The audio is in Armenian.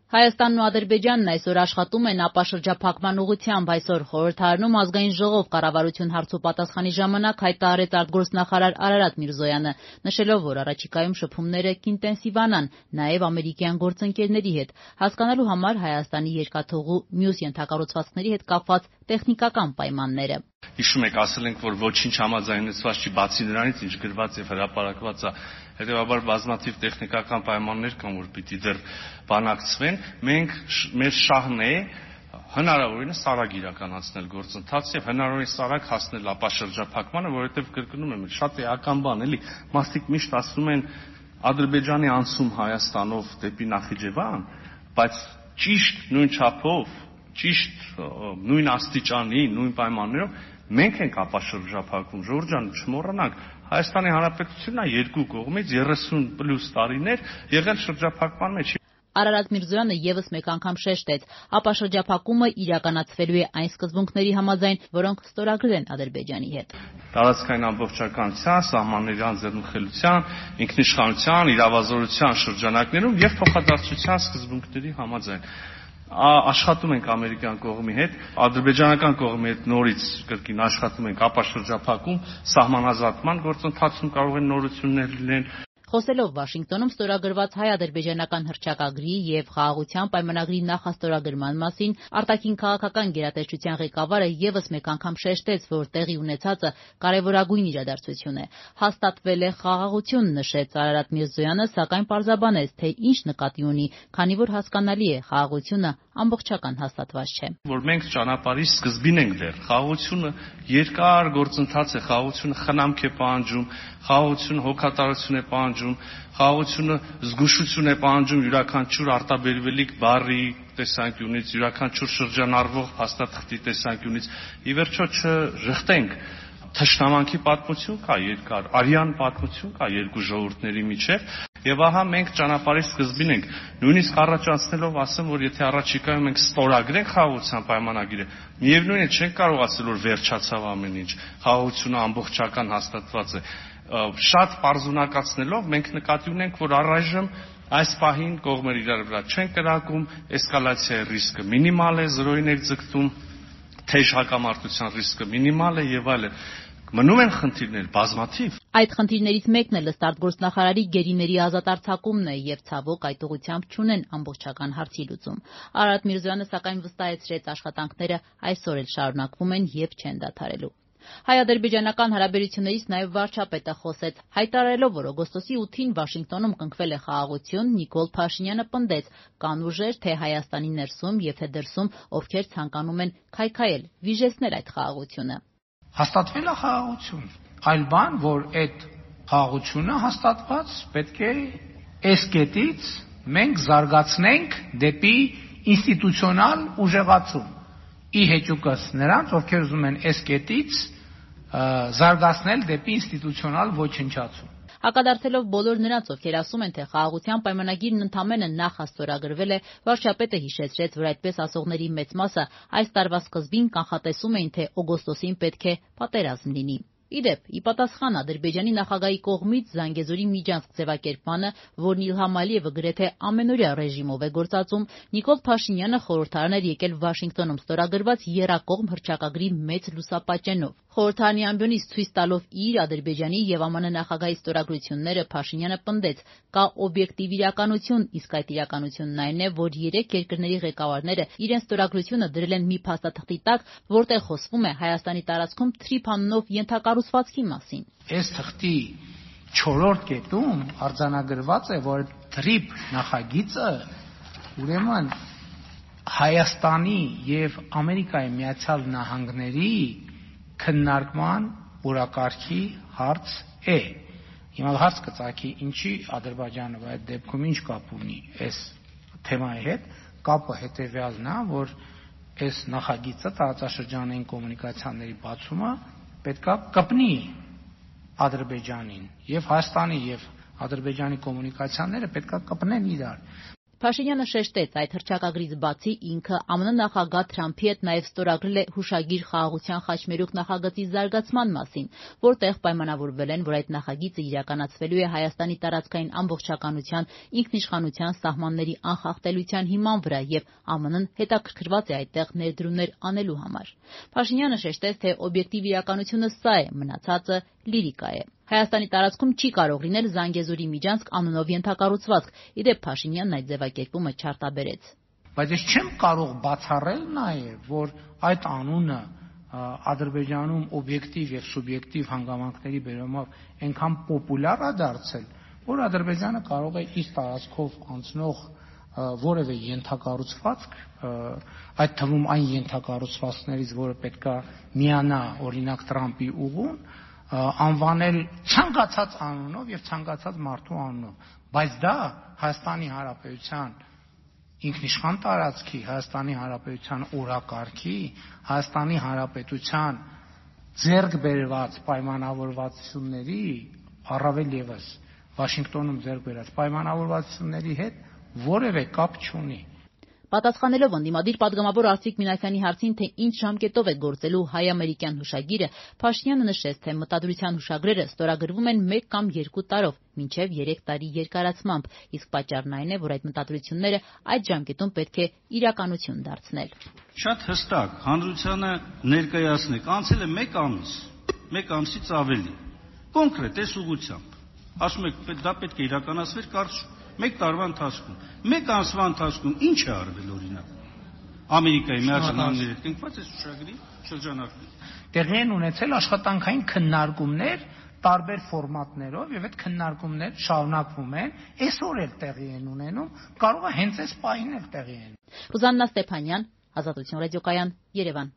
Հայաստանն ու Ադրբեջանն այսօր աշխատում են ապաշրջափակման ուղղությամբ։ Այսօր խորհրդարանում ազգային ժողով կառավարություն հարցու պատասխանի ժամանակ հայտարարեց արտգործնախարար Արարատ Միրզոյանը, նշելով, որ առաջիկայում շփումները կինտենսիվանան, նաև ամերիկյան գործընկերների հետ, հասկանալու համար Հայաստանի երկաթուղու մյուս ենթակառուցվածքների հետ կապված տեխնիկական պայմանները։ Հիշում եք, ասել ենք, որ ոչինչ համաձայնեցված չի, բացի նրանից, ինչ գրված եւ հրապարակված է։ Հետևաբար բազմաթիվ տեխնիկական պայմաններ կան, որ պիտի դեռ բանակցվեն։ Մենք մեր շահն է հնարավորինս արագ իրականացնել գործընթաց եւ հնարավորինս արագ հասնել ապաշրջափակմանը, որովհետեւ կրկնում եմ, շատ էական բան էլի։ Մարդիկ միշտ ասում են Ադրբեջանի անցում Հայաստանով դեպի Նախիջևան, բայց ճիշտ նույն չափով, ճիշտ նույն աստիճանի, նույն պայմաններով մենք ենք ապաշրջափակվում։ Ժողովուրդ ջան, չմոռանանք, Հայաստանի Հանրապետությունն է երկու կողմից 30+ տարիներ եղել շրջափակման մեջ։ Արարատ Միրզոյանը եւս մեկ անգամ շեշտեց, ապաշրջափակումը իրականացվելու է այն սկզբունքների համաձայն, որոնք ստորագրել են Ադրբեջանի հետ։ Տարածքային ամբողջականության, սահմանների անձեռնխելության, ինքնիշխանության, իրավազորության շրջանակներում եւ փոխադարձության սկզբունքների համաձայն աշխատում ենք ամերիկյան կողմի հետ, ադրբեջանական կողմի հետ նորից կրկին աշխատում ենք ապաշրջափակում, սահմանազատման գործընթացում կարող են նորություններ լինել։ Խոսելով Վաշինգտոնում ստորագրված հայ-ադրբեջանական հռչակագրի եւ խաղաղության պայմանագրի նախաստորագրման մասին, արտաքին քաղաքական գերատեսչության ղեկավարը եւս մեկ անգամ շեշտեց, որ տեղի ունեցածը կարեւորագույն իրադարձություն է։ Հաստատվել է խաղաղություն, նշեց Արարատ Միրզոյանը, սակայն պարզաբանեց, թե ինչ նկատի ունի, քանի որ հասկանալի է, խաղաղությունը ամբողջական հաստատված չէ։ Որ մենք ճանապարհի սկզբին ենք դեռ, խաղաղությունը երկար գործընթաց է, խաղաղությունը խնամք է պահանջում, խաղաղությունը հոգատարություն է պահանջում, խաղաղությունը զգուշություն է պահանջում յուրաքանչյուր արտաբերվելիք բառի տեսանկյունից, յուրաքանչյուր շրջանառվող փաստաթղթի տեսանկյունից։ Ի վերջո չժխտենք, թշնամանքի պատմություն կա երկար, արյան պատմություն կա երկու ժողովուրդների միջև, եւ ահա մենք ճանապարհի սկզբին ենք։ Նույնիսկ առաջանցնելով ասեմ, որ եթե առաջիկայում մենք ստորագրենք խաղաղության պայմանագիրը, միևնույն է չենք կարող ասել, որ վերջացավ ամեն ինչ, խաղաղությունը ամբողջական հաստատված է։ Շատ պարզունակացնելով մենք նկատի ունենք, որ առայժմ այս պահին կողմերը իրար վրա չեն կրակում, էսկալացիայի ռիսկը մինիմալ է, զրոյին է ձգտում, թեժ հակամարտության ռիսկը մինիմալ է եւ այլն։ Մնում են խնդիրներ բազմաթիվ։ Այդ խնդիրներից մեկն էլ ըստ արտգործնախարարի գերիների ազատ արձակումն է եւ ցավոք այդ ուղղությամբ չունեն ամբողջական հարցի լուծում։ Արարատ Միրզոյանը սակայն վստահեցրեց, աշխատանքները այսօր էլ շարունակվում են եւ չեն դադարելու։ Հայ-ադրբեջանական հարաբերություններից նաև վարչապետը խոսեց, հայտարարելով, որ օգոստոսի 8-ին Վաշինգտոնում կնքվել է խաղաղություն, Նիկոլ Փաշինյանը պնդեց, կան ուժեր թե Հայաստանի ներսում եւ թե դրսում, ովքեր ցանկանում են քայքայել, վիժեցնել այդ խաղաղությունը։ Հաստատվել է խաղաղություն, այլ բան, որ այդ խաղաղությունը հաստատված պետք է այս կետից մենք զարգացնենք դեպի ինստիտուցիոնալ ուժեղացում։ Ի հեճուկս նրանց, ովքեր ուզում են այս կետից զարգացնել դեպի ինստիտուցիոնալ ոչնչացում։ Հակադարձելով բոլոր նրանց, ովքեր ասում են, թե խաղաղության պայմանագիրն ընդամենը նախաստորագրվել է, վարչապետը հիշեցրեց, որ այդպես ասողների մեծ մասը այս տարվա սկզբին կանխատեսում էին, թե օգոստոսին պետք է պատերազմ լինի։ Իդեպ, ի պատասխան Ադրբեջանի նախագահի կողմից Զանգեզուրի միջանցք ձևակերպմանը, որն Իլհամ Ալիևը գրեթե ամենօրյա ռեժիմով է գործածում, Նիկոլ Փաշինյանը խորհրդարան էր եկել Վաշինգտոնում ստորագրված եռակողմ հռչակագրի մեծ լուսապատճենով։ Խորհրդարանի ամբիոնից ցույց տալով իր, Ադրբեջանի եւ ԱՄՆ նախագահի ստորագրությունները, Փաշինյանը պնդեց, կա օբյեկտիվ իրականություն, իսկ այդ իրականությունն այն է, որ երեք երկրների ղեկավարները իրենց ստորագրությունը դրել են մի փաստաթղթի տակ, որտեղ խոսվում է Հայաստանի տարածքում թրիփ անունով ենթակառուցվածքի մասին։ Այս թղթի 4-րդ կետում արձանագրված է, որ թրիփ նախագիծը ուրեմն Հայաստանի եւ Ամերիկայի Միացյալ Նահանգների քննարկման օրակարգի հարց է։ Հիմա հարց կծագի, ինչի Ադրբեջանը այդ դեպքում ինչ կապ ունի այս թեմայի հետ։ Կապը հետեւյալն է, որ այս նախագիծը տարածաշրջանային կոմունիկացիաների բացումը պետքա կպնի Ադրբեջանին եւ Հայաստանի եւ Ադրբեջանի կոմունիկացիաները պետքա կպնեն իրար։ Փաշինյանը շեշտեց, այդ հռչակագրից բացի ինքը ԱՄՆ նախագահ Թրամփի հետ նաև ստորագրել է հուշագիր խաղաղության խաչմերուկ նախագծի զարգացման մասին, որտեղ պայմանավորվել են, որ այդ նախագիծը իրականացվելու է Հայաստանի տարածքային ամբողջականության, ինքնիշխանության սահմանների անխախտելիության հիման վրա եւ ԱՄՆ-ն հետաքրքրված է այդտեղ ներդրումներ անելու համար։ Փաշինյանը շեշտեց, թե օբյեկտիվ իրականությունը սա է, մնացածը լիրիկա է։ Հայաստանի տարածքում չի կարող լինել Զանգեզուրի միջանցք անունով ենթակառուցվածք, ի դեպ Փաշինյանն այդ ձևակերպումը չարտաբերեց։ Բայց ես չեմ կարող բացառել նաև, որ այդ անունը Ադրբեջանում օբյեկտիվ եւ սուբյեկտիվ հանգամանքների բերումով այնքան պոպուլյար է դարձել, որ Ադրբեջանը կարող է իր տարածքով անցնող որևէ ենթակառուցվածք, այդ թվում այն ենթակառուցվածքներից, որը պետքա միանա օրինակ Տրամփի ուղուն, անվանել ցանկացած անունով եւ ցանկացած մարդու անունով, բայց դա Հայաստանի Հանրապետության ինքնիշխան տարածքի, Հայաստանի Հանրապետության օրակարգի, Հայաստանի Հանրապետության ձեռք բերված պայմանավորվածությունների, առավել եւս Վաշինգտոնում ձեռք բերած պայմանավորվածությունների հետ որևէ կապ չունի։ Պատասխանելով ընդդիմադիր պատգամավոր Արծվիկ Մինասյանի հարցին, թե ինչ ժամկետով է գործելու հայ-ամերիկյան հուշագիրը, Փաշինյանը նշեց, թե մտադրության հուշագրերը ստորագրվում են 1 կամ 2 տարով, մինչև 3 տարի երկարացմամբ, իսկ պատճառն այն է, որ այդ մտադրությունները այդ ժամկետում պետք է իրականություն դարձնել։ Շատ հստակ հանրությանը ներկայացնեք, անցել է 1 ամիս, 1 ամսից ավելի, կոնկրետ այս ուղղությամբ։ Ասում եք, դա պետք է իրականացվեր կարճ 1 տարվա ընթացքում։ 1 ամսվա ընթացքում ինչ է արվել օրինակ։ Ամերիկայի Միացյալ Նահանգների հետ կնքված այս հուշագրի շրջանակում տեղի են ունեցել աշխատանքային քննարկումներ տարբեր ֆորմատներով եւ այդ քննարկումները շարունակվում են, այսօր էլ տեղի են ունենում, կարող է հենց այս պահին էլ տեղի են։ Ռուզաննա Ստեփանյան, Ազատություն ռադիոկայան, Երևան։